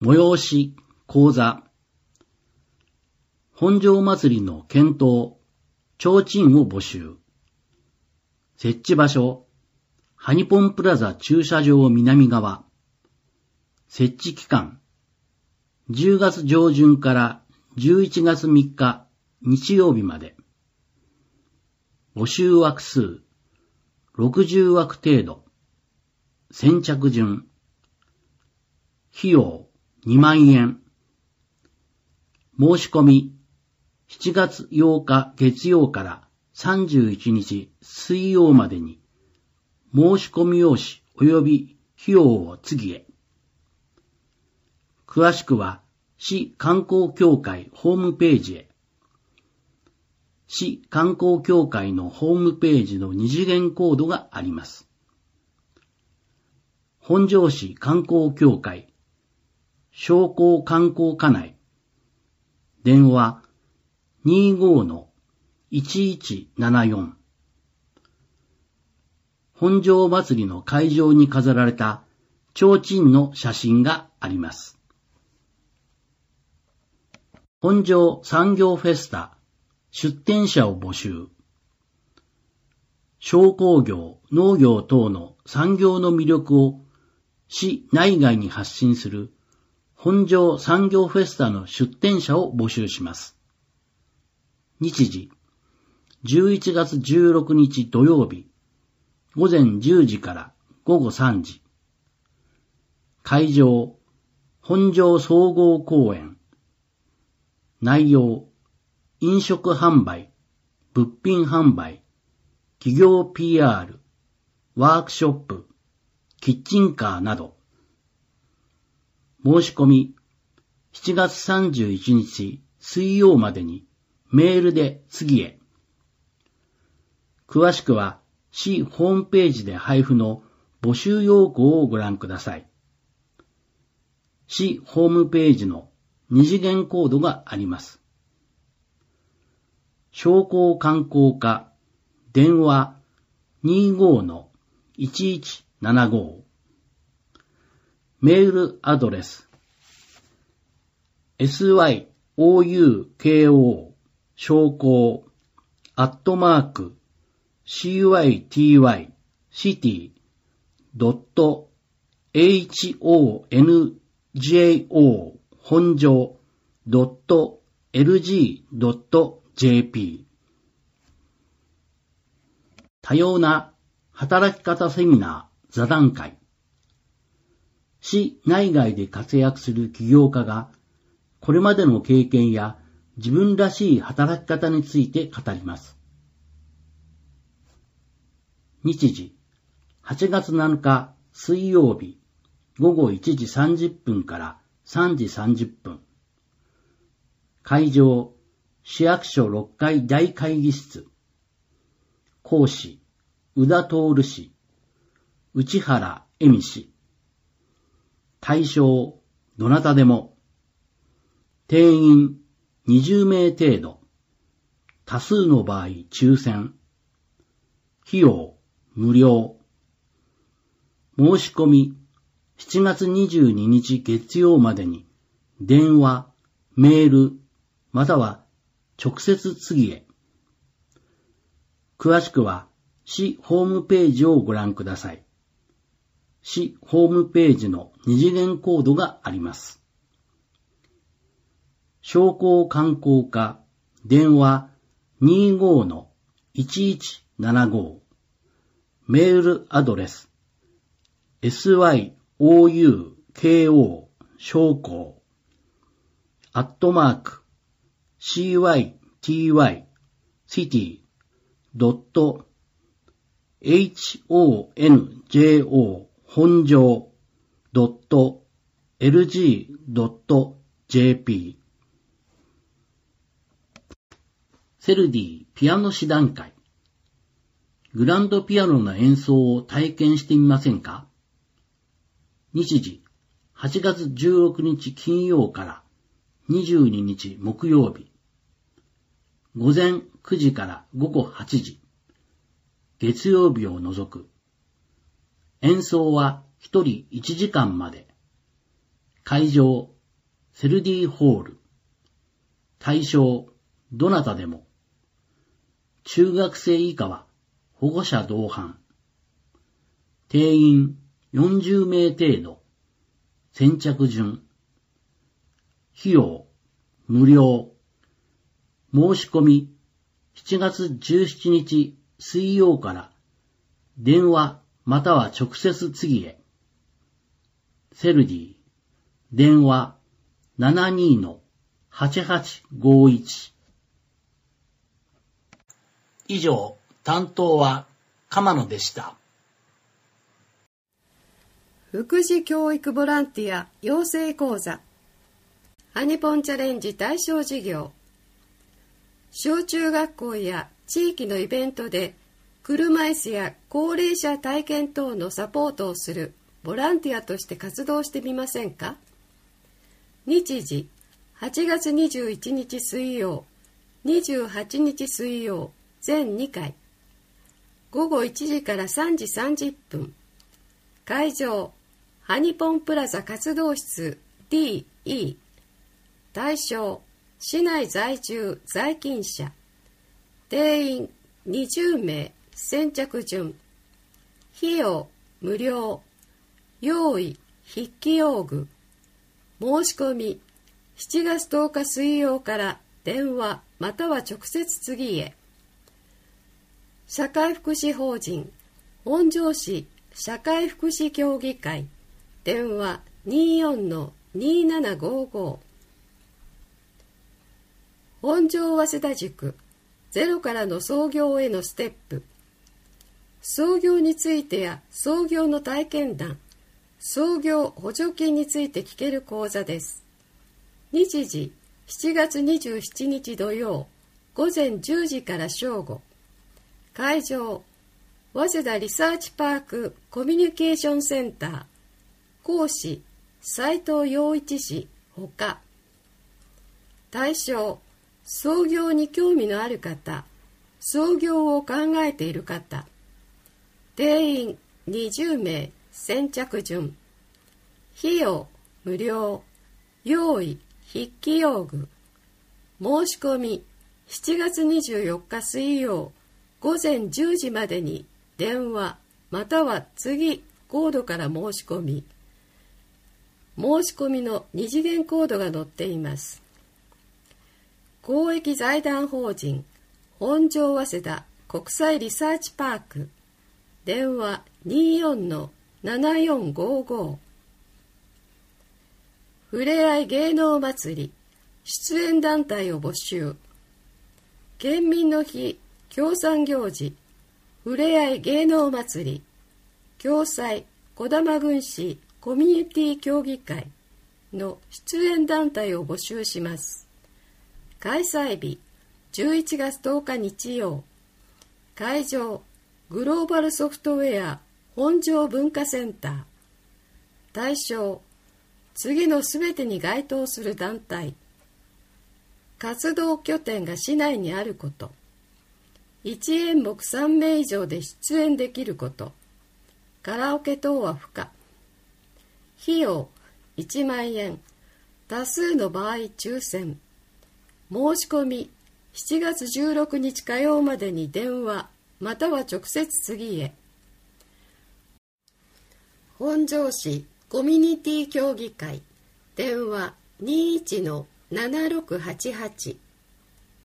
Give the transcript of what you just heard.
催し、講座、本庄祭りの検討、提灯を募集。設置場所、ハニポンプラザ駐車場南側。設置期間、10月上旬から11月3日日曜日まで。募集枠数、60枠程度。先着順。費用、2万円。申し込み、7月8日月曜から31日水曜までに、申し込み用紙及び費用を次へ。詳しくは、市観光協会ホームページへ。市観光協会のホームページの二次元コードがあります。本庄市観光協会商工観光課内電話 25-1174 本庄祭りの会場に飾られた提灯の写真があります。本庄産業フェスタ出展者を募集。商工業、農業等の産業の魅力を市内外に発信する本庄産業フェスタの出展者を募集します。日時、11月16日土曜日、午前10時から午後3時。会場、本庄総合公園。内容、飲食販売、物品販売、企業 PR、ワークショップ、キッチンカーなど。申し込み、7月31日水曜までにメールで次へ。詳しくは市ホームページで配布の募集要項をご覧ください。市ホームページの二次元コードがあります。商工観光課電話 25-1175 メールアドレス syouko 商工@cyty.honjo 本庄 .lg.jp 多様な働き方セミナー座談会。市内外で活躍する起業家がこれまでの経験や自分らしい働き方について語ります。日時、8月7日水曜日午後1時30分から3時30分。会場、市役所6階大会議室。講師、宇田徹氏、内原恵美氏。対象、どなたでも。定員、20名程度。多数の場合、抽選。費用、無料。申し込み、7月22日月曜までに、電話、メール、または直接次へ。詳しくは、市ホームページをご覧ください。市ホームページの二次元コードがあります。商工観光課電話 25-1175 メールアドレス syouko 商工@cyty.honjo 本庄 .lg.jp セルディピアノ試談会。グランドピアノの演奏を体験してみませんか？日時、8月16日金曜から22日木曜日。午前9時から午後8時。月曜日を除く。演奏は1人1時間まで。会場、 セルディホール。対象、どなたでも。中学生以下は保護者同伴。定員40名程度。先着順。費用、無料。申し込み、7月17日水曜から電話または直接次へ。セルディ、電話 72-8851。以上、担当は鎌野でした。 福祉教育ボランティア養成講座ハニポンチャレンジ対象事業。小中学校や地域のイベントで車椅子や高齢者体験等のサポートをするボランティアとして活動してみませんか。日時8月21日水曜、28日水曜全2回、午後1時から3時30分。会場ハニポンプラザ活動室 DE。 対象市内在住在勤者。定員20名。先着順。費用無料。用意筆記用具。申し込み7月10日水曜から電話または直接次へ。社会福祉法人本庄市社会福祉協議会。電話 24-2755。本庄早稲田塾ゼロからの創業へのステップ。創業についてや創業の体験談、創業補助金について聞ける講座です。日時7月27日土曜午前10時から正午。会場早稲田リサーチパークコミュニケーションセンター。講師斉藤陽一氏ほか。対象創業に興味のある方、創業を考えている方。定員20名。先着順。費用無料。用意筆記用具。申し込み7月24日水曜午前10時までに電話または次コードから申し込み。申し込みの2次元コードが載っています。公益財団法人本庄早稲田国際リサーチパーク。電話 24-7455。ふれあい芸能祭り出演団体を募集。県民の日協賛行事ふれあい芸能祭り共催児玉郡市コミュニティ協議会の出演団体を募集します。開催日11月10日日曜。会場グローバルソフトウェア本庄文化センター。対象次のすべてに該当する団体。活動拠点が市内にあること。1演目3名以上で出演できること。カラオケ等は不可。費用1万円。多数の場合抽選。申し込み7月16日火曜までに電話または直接次へ。本庄市コミュニティ協議会。電話 21-7688。